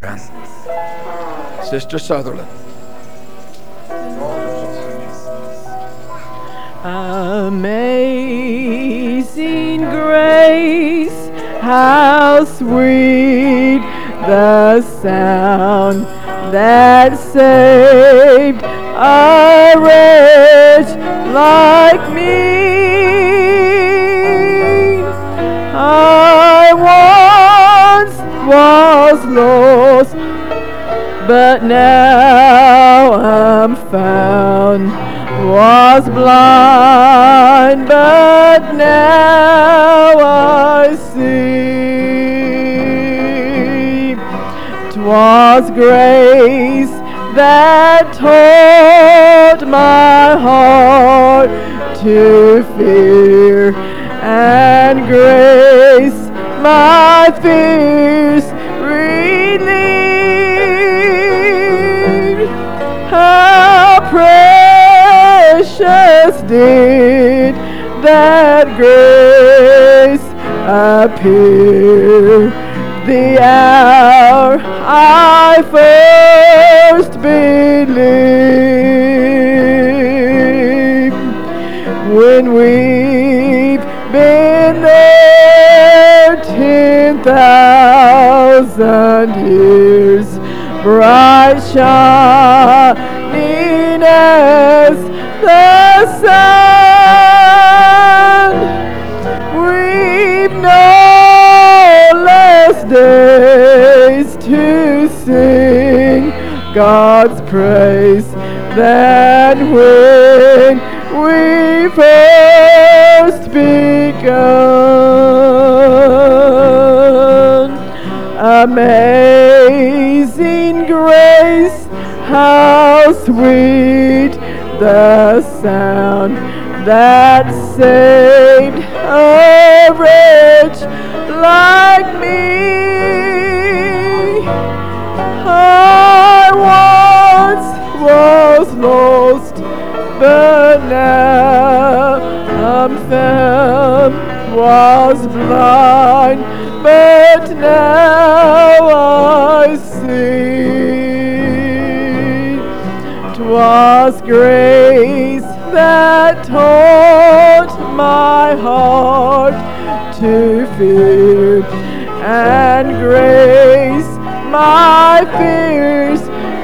Sister Sutherland. Amazing grace, how sweet the sound that saved a wretch like me. I once was lost, but now I'm found. Was blind, but now I see. 'Twas grace that taught my heart to fear, and grace my fears relieved. How precious did that grace appear the hour I first believed. When we've been there 10,000 years, bright shining as the sun, we've no less days to sing God's praise than when we first begun. Amazing grace, how sweet the sound that saved a wretch like me. I once was lost, but now I'm found. Was blind, but now I see. 'Twas grace that taught my heart to fear, and grace my fears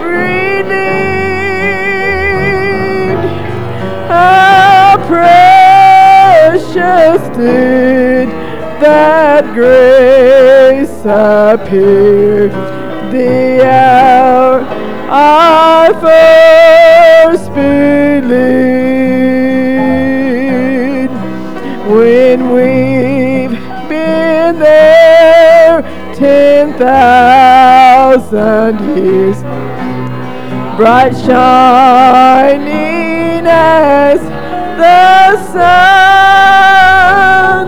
relieved. How precious did that grace appear the hour I first believed. When we've been there 10,000 years, bright shining as the sun,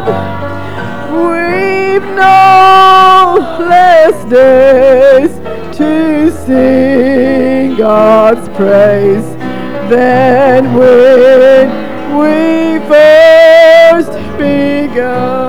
we've no less days to sing God's praise than when we first begun.